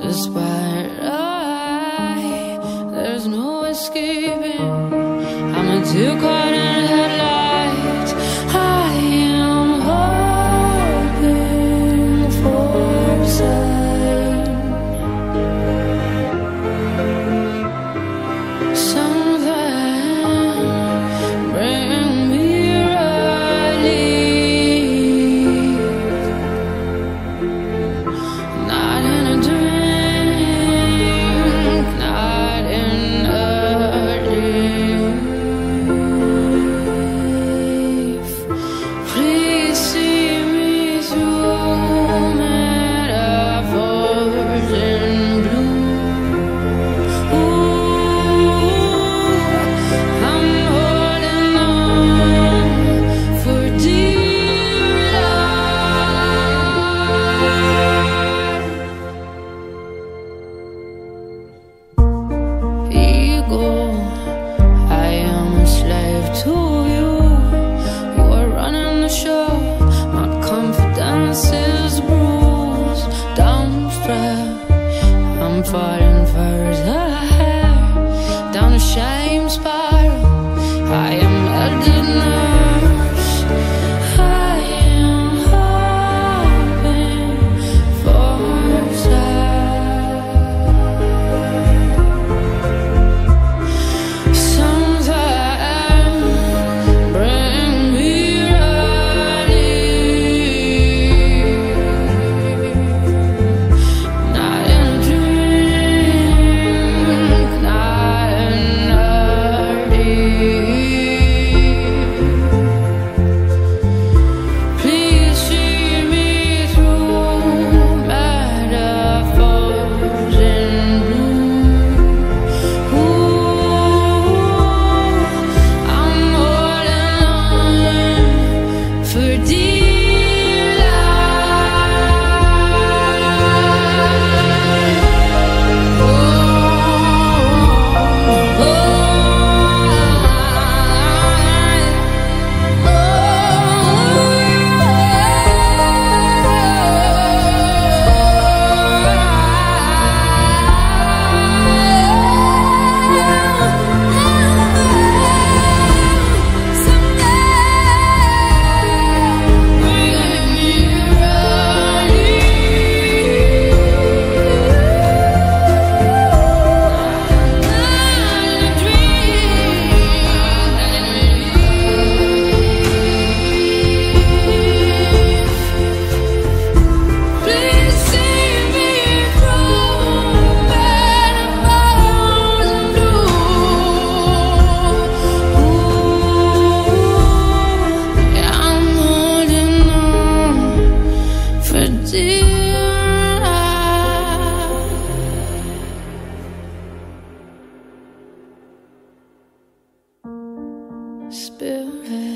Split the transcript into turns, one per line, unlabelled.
despite there's no escaping. I'm a deer caught in headlights. I am hoping for a sign, something bring me relief. Not in a drink, not in a leaf. Please see me through metaphors in blue. Ooh, I'm holding on for dear life. Ego, I am a slave to you. You are running the show. My confidence is bruised, downstrapped. I'm falling further down a shame spiral. I am melted nerves. I am hoping for a something bring me relief. Not in a drink, not in a leaf. Please see me through metaphors in blue. Ooh, I'm holding on for dear spirit.